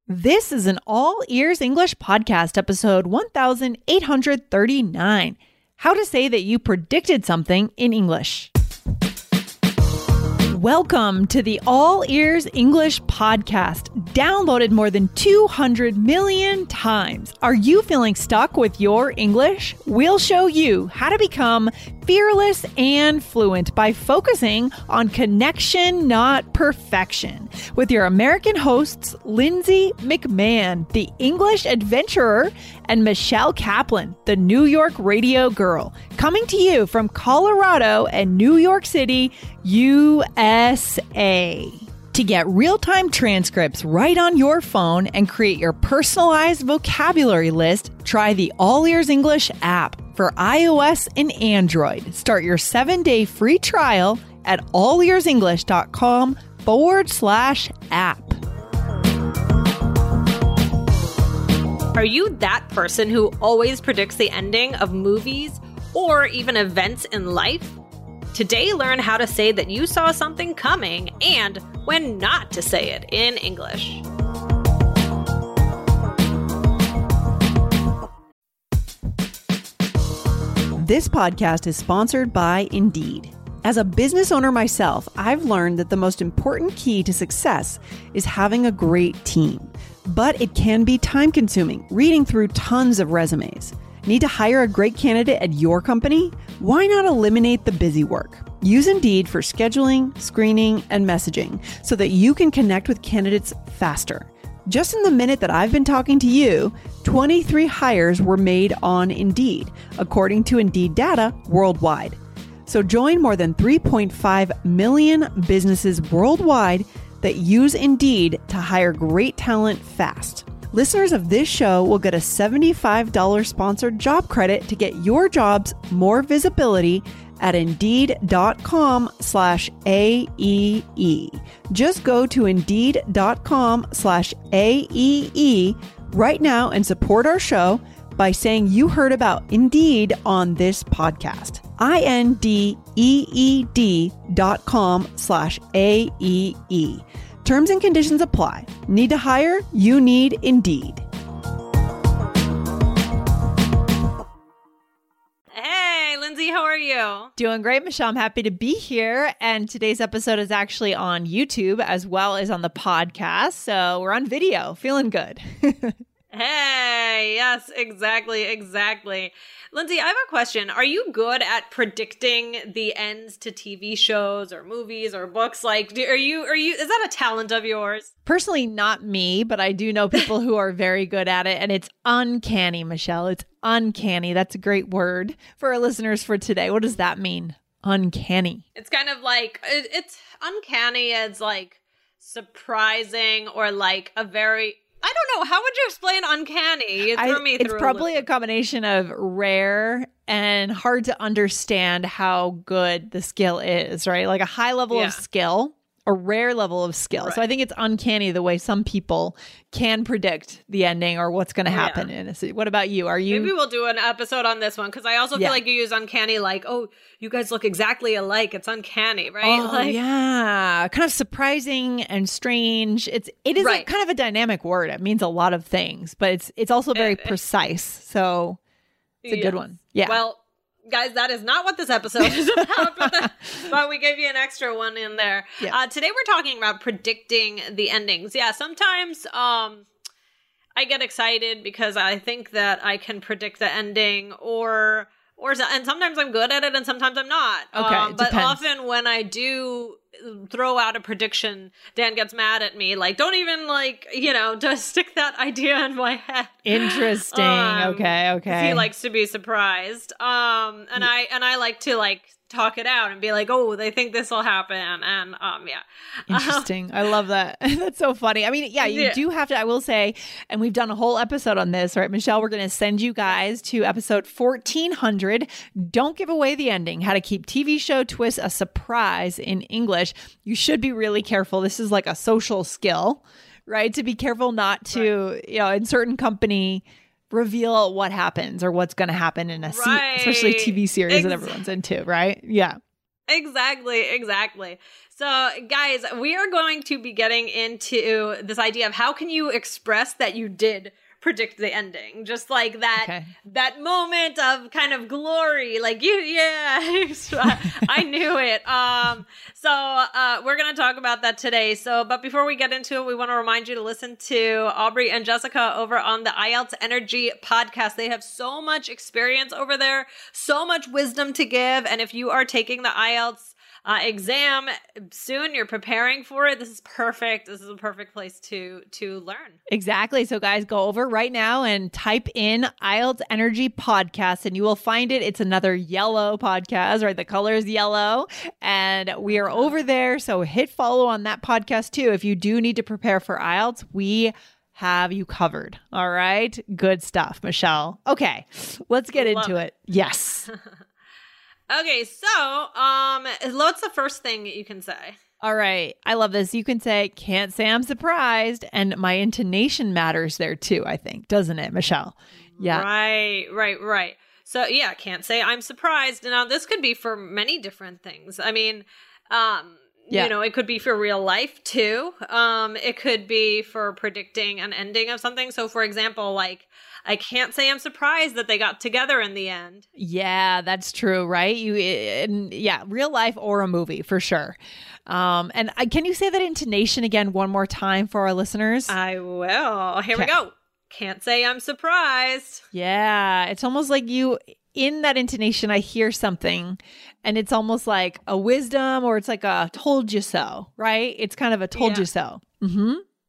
This is an All Ears English podcast, episode 1839. How to say that you predicted something in English. Welcome to the All Ears English podcast, downloaded more than 200 million times. Are you feeling stuck with your English? We'll show you how to become fearless and fluent by focusing on connection, not perfection. With your American hosts, Lindsay McMahon, the English adventurer, and Michelle Kaplan, the New York radio girl, coming to you from Colorado and New York City, USA. To get real-time transcripts right on your phone and create your personalized vocabulary list, try the All Ears English app for iOS and Android. Start your 7-day free trial at allearsenglish.com/app. Are you that person who always predicts the ending of movies or even events in life? Today, learn how to say that you saw something coming and when not to say it in English. This podcast is sponsored by Indeed. As a business owner myself, I've learned that the most important key to success is having a great team. But it can be time-consuming, reading through tons of resumes. Need to hire a great candidate at your company? Why not eliminate the busy work? Use Indeed for scheduling, screening, and messaging so that you can connect with candidates faster. Just in the minute that I've been talking to you, 23 hires were made on Indeed, according to Indeed data worldwide. So join more than 3.5 million businesses worldwide that use Indeed to hire great talent fast. Listeners of this show will get a $75 sponsored job credit to get your jobs more visibility at Indeed.com/AEE. Just go to Indeed.com/AEE right now and support our show by saying you heard about Indeed on this podcast. INDEED.com/AEE. Terms and conditions apply. Need to hire? You need Indeed. Hey, Lindsay, how are you? Doing great, Michelle. I'm happy to be here. And today's episode is actually on YouTube as well as on the podcast. So we're on video. Feeling good. Hey, yes, exactly. Lindsay, I have a question. Are you good at predicting the ends to TV shows or movies or books? Like, is that a talent of yours? Personally, not me, but I do know people who are very good at it. And it's uncanny, Michelle. It's uncanny. That's a great word for our listeners for today. What does that mean? Uncanny. It's kind of like, it's uncanny as like surprising or like a very... I don't know. How would you explain uncanny? It's probably a combination of rare and hard to understand how good the skill is, right? Like a high level of skill, a rare level of skill. Right. So I think it's uncanny the way some people can predict the ending or what's going to happen in a What about you? Maybe we'll do an episode on this one because I also feel like you use uncanny like, oh, you guys look exactly alike. It's uncanny, right? Oh, yeah. Kind of surprising and strange. It is kind of a dynamic word. It means a lot of things, but it's also very precise. So it's a good one. Yeah. Well, guys, that is not what this episode is about, but we gave you an extra one in there. Yeah. Today we're talking about predicting the endings. Yeah, sometimes I get excited because I think that I can predict the ending and sometimes I'm good at it and sometimes I'm not. Okay, but often when I do throw out a prediction, Dan gets mad at me. Like, don't even just stick that idea in my head. Interesting. Okay. He likes to be surprised. And I like to talk it out and be like, oh, they think this will happen. And Interesting. I love that. That's so funny. I mean, you do have to, I will say, and we've done a whole episode on this, right, Michelle? We're going to send you guys to episode 1400. Don't give away the ending. How to keep TV show twists a surprise in English. You should be really careful. This is like a social skill, right? To be careful not to, in certain company, reveal what happens or what's going to happen in a especially TV series that everyone's into, right? Yeah. Exactly. So, guys, we are going to be getting into this idea of how can you express that you did predict the ending, just like that moment of kind of glory, like I knew it. So we're gonna talk about that today. But before we get into it, we want to remind you to listen to Aubrey and Jessica over on the IELTS Energy podcast. They have so much experience over there, so much wisdom to give, and if you are taking the IELTS exam soon, you're preparing for it, this is perfect. This is a perfect place to learn. Exactly. So guys, go over right now and type in IELTS Energy podcast and you will find it. It's another yellow podcast, right? The color is yellow and we are over there. So hit follow on that podcast too. If you do need to prepare for IELTS, we have you covered. All right. Good stuff, Michelle. Okay. Let's get into it. Yes. Okay, so what's the first thing you can say? All right. I love this. You can say, can't say I'm surprised. And my intonation matters there too, I think, doesn't it, Michelle? Yeah. Right. So yeah, can't say I'm surprised. Now, this could be for many different things. I mean, you know, it could be for real life too. It could be for predicting an ending of something. So for example, like, I can't say I'm surprised that they got together in the end. Yeah, that's true, right? Real life or a movie for sure. And can you say that intonation again one more time for our listeners? I will. Here we go. Can't say I'm surprised. Yeah, it's almost like in that intonation, I hear something and it's almost like a wisdom or it's like a told you so, right? It's kind of a told you so. Mm-hmm.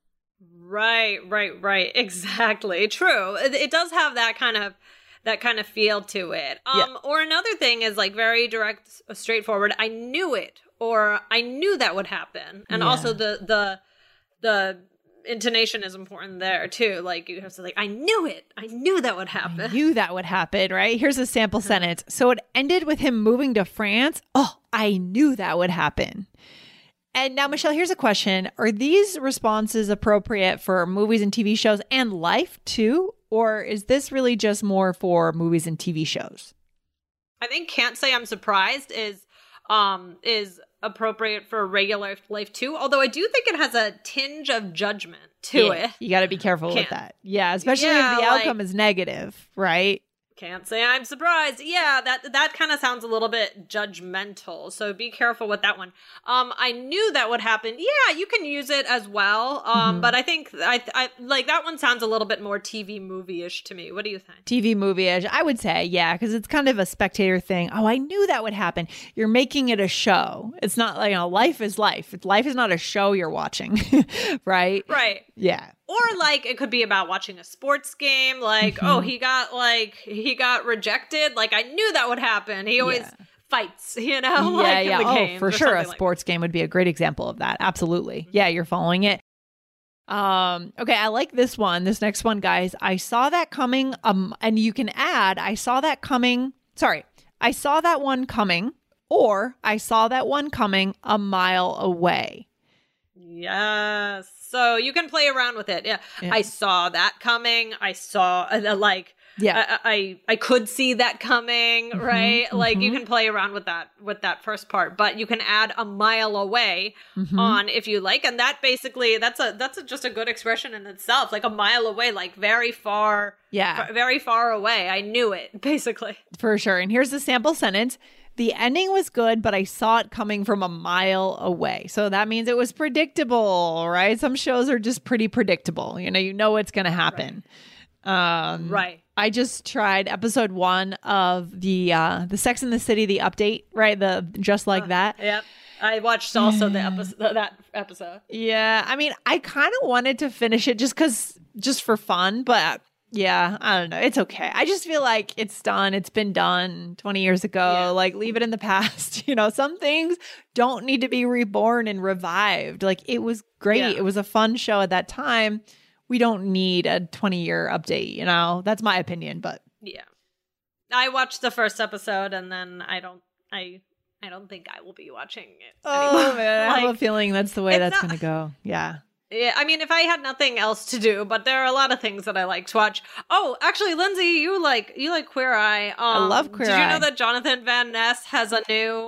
Right. Exactly. True. It does have that kind of feel to it. Or another thing is like very direct, straightforward. I knew it, or I knew that would happen. And also the intonation is important there too. Like you have to say, like, I knew it. I knew that would happen. I knew that would happen, right? Here's a sample sentence. So it ended with him moving to France. Oh, I knew that would happen. And now, Michelle, here's a question. Are these responses appropriate for movies and TV shows and life too? Or is this really just more for movies and TV shows? I think can't say I'm surprised is appropriate for regular life too. Although I do think it has a tinge of judgment to it. You got to be careful with that. Yeah, especially if the outcome is negative, right? Can't say I'm surprised. Yeah, that kind of sounds a little bit judgmental. So be careful with that one. I knew that would happen. Yeah, you can use it as well. But I think I like that one sounds a little bit more TV movie-ish to me. What do you think? TV movie-ish. I would say, yeah, because it's kind of a spectator thing. Oh, I knew that would happen. You're making it a show. It's not like, life is life. Life is not a show you're watching, right? Right. Yeah. Or like it could be about watching a sports game. Like, oh, he got rejected. Like I knew that would happen. He always fights, in the games. For sure. A sports game would be a great example of that. Absolutely. Yeah, you're following it. Okay, I like this one. This next one, guys. I saw that coming. And you can add, I saw that coming. Sorry. I saw that one coming, or I saw that one coming a mile away. Yes. So you can play around with it. Yeah. I saw that coming. I saw I could see that coming, right? Like you can play around with that first part, but you can add a mile away on if you like. And that basically, that's just a good expression in itself. Like a mile away, like very far. Yeah. Very far away. I knew it basically. For sure. And here's the sample sentence. The ending was good, but I saw it coming from a mile away. So that means it was predictable, right? Some shows are just pretty predictable. You know what's going to happen. Right. I just tried episode 1 of the Sex and the City, the update, right? The Just Like That. Yep. I watched also that episode. Yeah. I mean, I kind of wanted to finish it just for fun, but yeah, I don't know. It's okay. I just feel like it's done. It's been done 20 years ago. Yeah. Like, leave it in the past. Some things don't need to be reborn and revived. Like, it was great. Yeah. It was a fun show at that time. We don't need a 20-year update, That's my opinion, but yeah. I watched the first episode and then I don't think I will be watching it anymore. Oh man, I have a feeling that's the way that's going to go. Yeah. Yeah, I mean, if I had nothing else to do, but there are a lot of things that I like to watch. Oh, actually, Lindsay, you like Queer Eye. I love Queer Eye. Did you know that Jonathan Van Ness has a new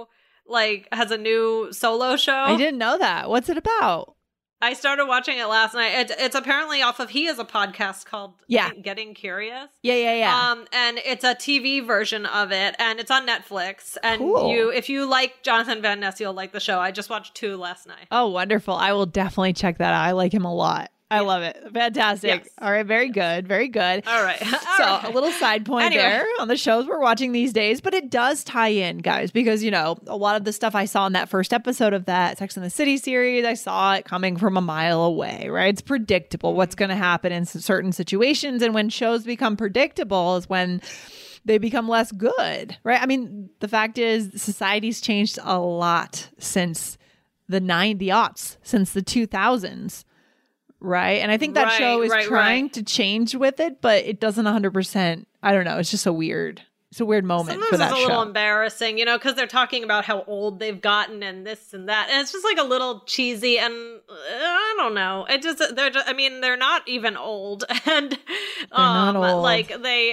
like has a new solo show. I didn't know that. What's it about? I started watching it last night. It's apparently off of, he has a podcast called Getting Curious. Yeah. And it's a TV version of it, and it's on Netflix. And if you like Jonathan Van Ness, you'll like the show. I just watched 2 last night. Oh, wonderful. I will definitely check that out. I like him a lot. I love it. Fantastic. Yes. All right. Very good. Very good. All right. A little side point there on the shows we're watching these days, but it does tie in, guys, because, you know, a lot of the stuff I saw in that first episode of that Sex and the City series, I saw it coming from a mile away, right? It's predictable what's going to happen in certain situations. And when shows become predictable is when they become less good, right? I mean, the fact is society's changed a lot since the aughts, since the 2000s. Right. And I think that show is trying to change with it, but it doesn't 100%. I don't know. It's just a weird moment Sometimes for that show. It's a little embarrassing, you know, because they're talking about how old they've gotten and this and that. And it's just like a little cheesy. And I don't know. They're not even old. And they're not old. Like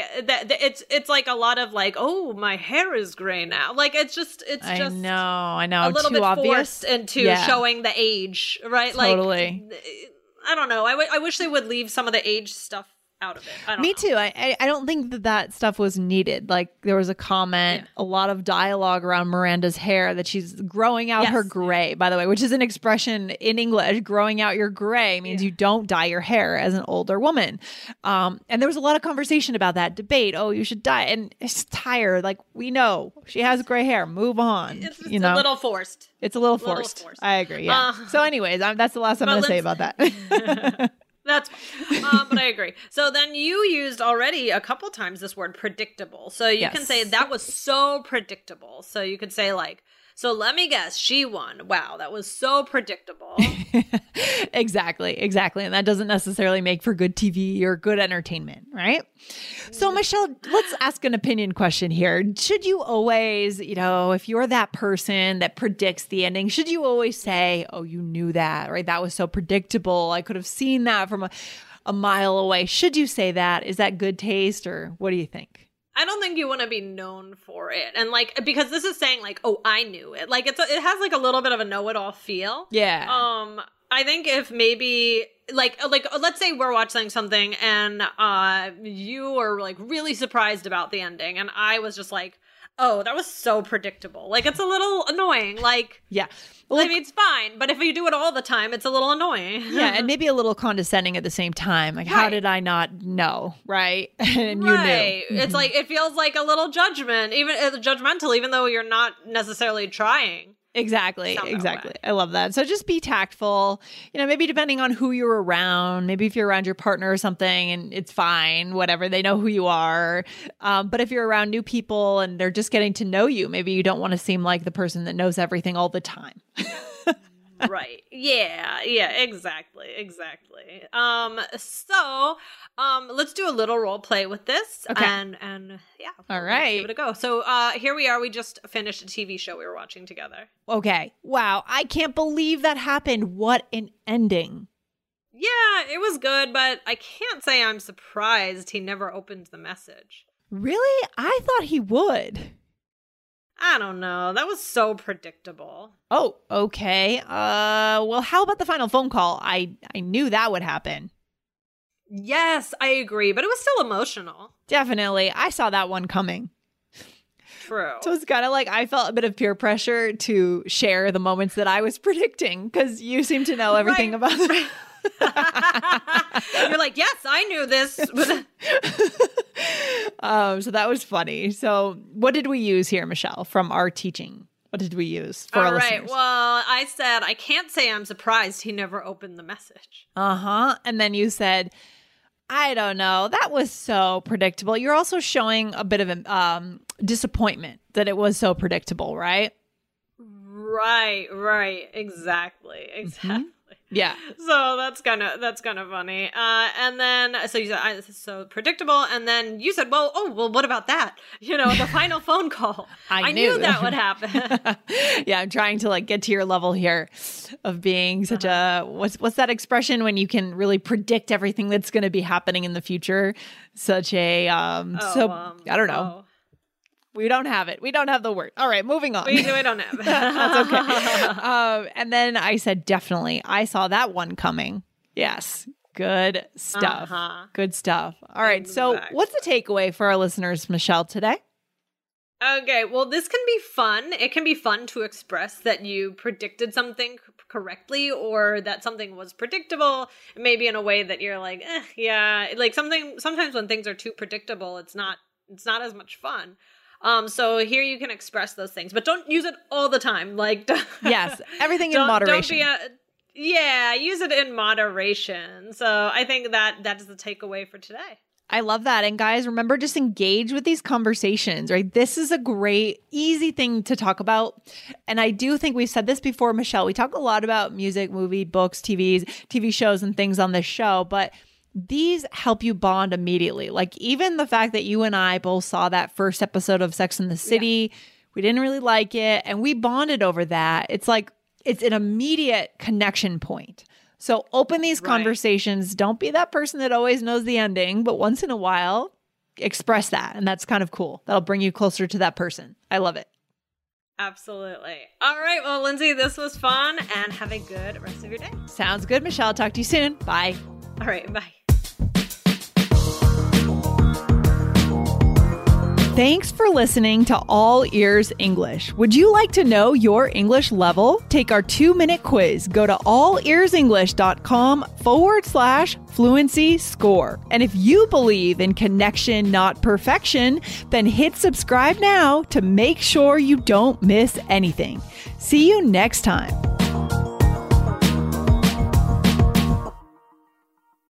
it's like a lot of like, oh, my hair is gray now. Like it's just I know. A little too bit obvious. Forced into showing the age, right? Totally. Like, I don't know. I wish they would leave some of the age stuff out of it. Me too. I don't think that stuff was needed. Like there was a comment, a lot of dialogue around Miranda's hair that she's growing out her gray, by the way, which is an expression in English. Growing out your gray means you don't dye your hair as an older woman. And there was a lot of conversation about that debate. Oh, you should dye. And it's tired. Like we know she has gray hair. Move on. It's a little forced. It's a little forced. I agree. Yeah. So anyways, that's the last I'm going to say about that. That's fine. But I agree. So then you used already a couple times this word predictable. So you can say that was so predictable. So you could say like, so let me guess, she won. Wow, that was so predictable. Exactly. And that doesn't necessarily make for good TV or good entertainment, right? So Michelle, let's ask an opinion question here. Should you always, you know, if you're that person that predicts the ending, should you always say, oh, you knew that, right? That was so predictable. I could have seen that from a mile away. Should you say that? Is that good taste, or what do you think? I don't think you want to be known for it. And like, because this is saying like, oh, I knew it. Like it has like a little bit of a know-it-all feel. Yeah. I think if maybe like let's say we're watching something and you are like really surprised about the ending and I was just like, oh, that was so predictable. Like it's a little annoying. Like well, I mean, it's fine, but if you do it all the time, it's a little annoying. And maybe a little condescending at the same time. Like, how did I not know? Right? And you knew. It's like, it feels like a little judgmental, even though you're not necessarily trying. Exactly. I love that. So just be tactful, you know, maybe depending on who you're around, maybe if you're around your partner or something and it's fine, whatever, they know who you are. But if you're around new people and they're just getting to know you, maybe you don't want to seem like the person that knows everything all the time. Right. Yeah, exactly. So, let's do a little role play with this. Okay. And all right. Give it a go. So, here we are. We just finished a TV show we were watching together. Okay. Wow. I can't believe that happened. What an ending. Yeah, it was good, but I can't say I'm surprised he never opened the message. Really? I thought he would. I don't know. That was so predictable. Oh, okay. Well, how about the final phone call? I knew that would happen. Yes, I agree, but it was still emotional. Definitely. I saw that one coming. True. So it's kind of like I felt a bit of peer pressure to share the moments that I was predicting because you seem to know everything about it. You're like, yes, I knew this. So that was funny. So what did we use here, Michelle, from our teaching? What did we use for our listeners? All right. Well, I said, I can't say I'm surprised he never opened the message. And then you said, I don't know. That was so predictable. You're also showing a bit of disappointment that it was so predictable, right? Right. Exactly. Mm-hmm. Yeah. So that's kind of funny. And then so you said this is so predictable, and then you said, well, what about that? You know, the final phone call. I knew that would happen. Yeah, I'm trying to like get to your level here of being such a what's that expression when you can really predict everything that's going to be happening in the future? Such a I don't know. We don't have it. We don't have the word. All right, moving on. We don't have it. That's okay. And then I said, definitely. I saw that one coming. Yes. Good stuff. Good stuff. All right. Exactly. So what's the takeaway for our listeners, Michelle, today? Okay. Well, this can be fun. It can be fun to express that you predicted something correctly or that something was predictable, maybe in a way that you're like, yeah, like sometimes when things are too predictable, it's not as much fun. So here you can express those things, but don't use it all the time. Like, yes, everything in moderation. Use it in moderation. So I think that is the takeaway for today. I love that. And guys, remember, just engage with these conversations, right? This is a great, easy thing to talk about. And I do think we've said this before, Michelle, we talk a lot about music, movie, books, TV shows and things on this show, but these help you bond immediately. Like even the fact that you and I both saw that first episode of Sex and the City, we didn't really like it, and we bonded over that. It's like, it's an immediate connection point. So open these conversations. Don't be that person that always knows the ending, but once in a while, express that. And that's kind of cool. That'll bring you closer to that person. I love it. Absolutely. All right. Well, Lindsay, this was fun, and have a good rest of your day. Sounds good, Michelle. Talk to you soon. Bye. All right. Bye. Thanks for listening to All Ears English. Would you like to know your English level? Take our 2-minute quiz. Go to allearsenglish.com/fluency score. And if you believe in connection, not perfection, then hit subscribe now to make sure you don't miss anything. See you next time.